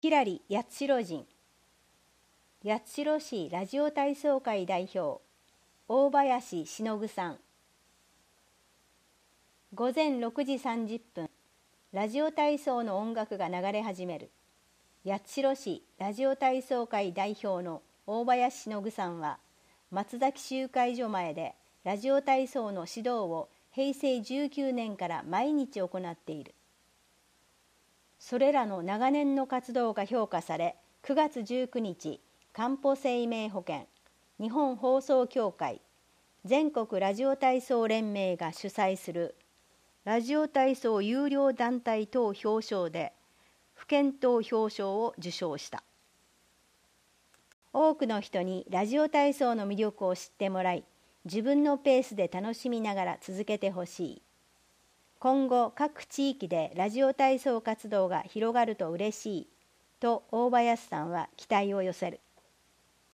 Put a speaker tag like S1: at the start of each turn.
S1: ひらり八代人、八代市ラジオ体操会代表、大林忍さん。午前6時30分、ラジオ体操の音楽が流れ始める。八代市ラジオ体操会代表の大林忍さんは、松崎集会所前でラジオ体操の指導を平成19年から毎日行っている。それらの長年の活動が評価され、9月19日、かんぽ生命保険、日本放送協会、全国ラジオ体操連盟が主催するラジオ体操有料団体等表彰で、不検討表彰を受賞した。多くの人にラジオ体操の魅力を知ってもらい、自分のペースで楽しみながら続けてほしい。今後各地域でラジオ体操活動が広がると嬉しいと大林さんは期待を寄せる。